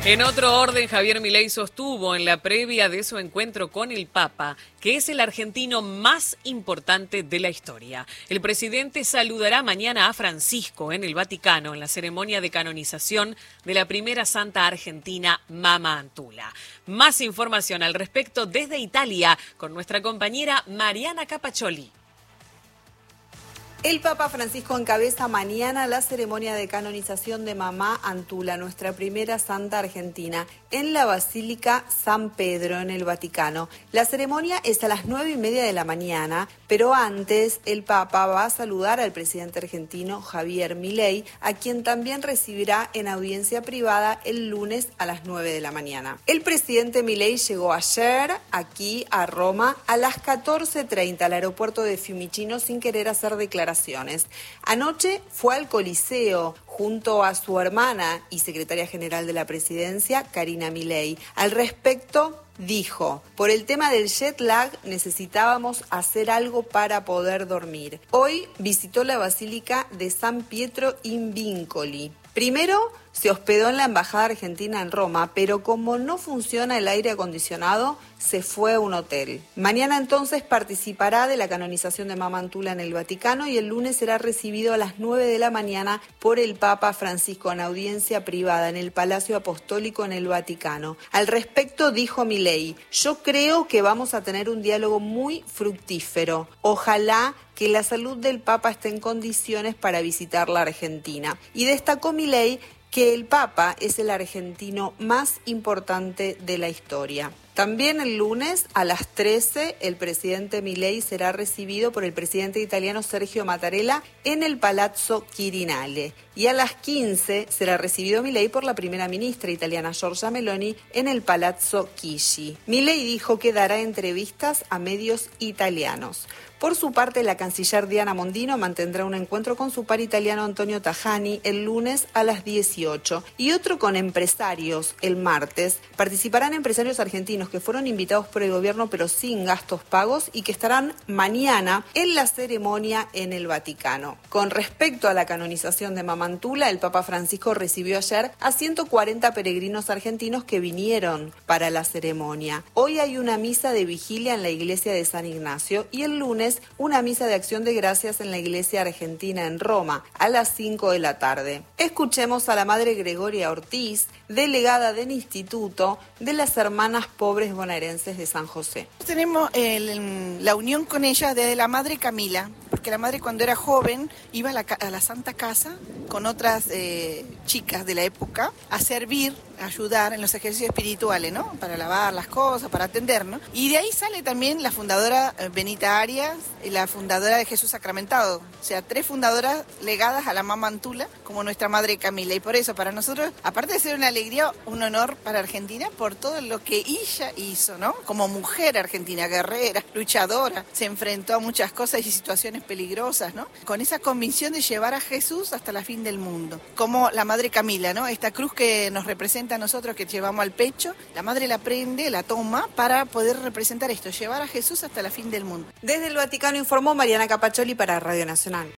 En otro orden, Javier Milei sostuvo en la previa de su encuentro con el Papa que es el argentino más importante de la historia. El presidente saludará mañana a Francisco en el Vaticano en la ceremonia de canonización de la primera santa argentina, Mama Antula. Más información al respecto desde Italia con nuestra compañera Mariana Capaccioli. El Papa Francisco encabeza mañana la ceremonia de canonización de Mamá Antula, nuestra primera santa argentina, en la Basílica San Pedro, en el Vaticano. La ceremonia es a las 9:30 de la mañana, pero antes el Papa va a saludar al presidente argentino Javier Milei, a quien también recibirá en audiencia privada el lunes a las 9 de la mañana. El presidente Milei llegó ayer aquí a Roma a las 14:30 al aeropuerto de Fiumicino sin querer hacer declaraciones. Anoche fue al Coliseo junto a su hermana y secretaria general de la presidencia, Karina Milei. Al respecto, dijo: por el tema del jet lag necesitábamos hacer algo para poder dormir. Hoy visitó la Basílica de San Pietro in Vincoli. Primero se hospedó en la Embajada Argentina en Roma, pero como no funciona el aire acondicionado, se fue a un hotel. Mañana entonces participará de la canonización de Mama Antula en el Vaticano y el lunes será recibido a las 9 de la mañana por el Papa Francisco en audiencia privada en el Palacio Apostólico en el Vaticano. Al respecto dijo Milei: yo creo que vamos a tener un diálogo muy fructífero. Ojalá que la salud del Papa esté en condiciones para visitar la Argentina. Y destacó Milei que el Papa es el argentino más importante de la historia. También el lunes a las 13 el presidente Milei será recibido por el presidente italiano Sergio Mattarella en el Palazzo Quirinale. Y a las 15 será recibido Milei por la primera ministra italiana Giorgia Meloni en el Palazzo Chigi. Milei dijo que dará entrevistas a medios italianos. Por su parte, la canciller Diana Mondino mantendrá un encuentro con su par italiano Antonio Tajani el lunes a las 18 y otro con empresarios el martes. Participarán empresarios argentinos que fueron invitados por el gobierno pero sin gastos pagos y que estarán mañana en la ceremonia en el Vaticano. Con respecto a la canonización de Mama Antula, el Papa Francisco recibió ayer a 140 peregrinos argentinos que vinieron para la ceremonia. Hoy hay una misa de vigilia en la iglesia de San Ignacio y el lunes una misa de acción de gracias en la iglesia argentina en Roma a las 5 de la tarde. Escuchemos a la madre Gregoria Ortiz, delegada del Instituto de las Hermanas Pobres Bonaerenses de San José. Tenemos la unión con ella desde la madre Camila, porque la madre cuando era joven iba a la Santa Casa con otras chicas de la época a servir, a ayudar en los ejercicios espirituales, ¿no? Para lavar las cosas, para atender, ¿no? Y de ahí sale también la fundadora Benita Arias y la fundadora de Jesús Sacramentado. O sea, 3 fundadoras legadas a la Mama Antula como nuestra madre Camila. Y por eso, para nosotros, aparte de ser una alegría, un honor para Argentina por todo lo que ella hizo, ¿no? Como mujer argentina, guerrera, luchadora, se enfrentó a muchas cosas y situaciones peligrosas, ¿no? Con esa convicción de llevar a Jesús hasta la fin del mundo. Como la madre Camila, ¿no? Esta cruz que nos representa a nosotros, que llevamos al pecho, la madre la prende, la toma para poder representar esto, llevar a Jesús hasta la fin del mundo. Desde el Vaticano informó Mariana Capaccioli para Radio Nacional.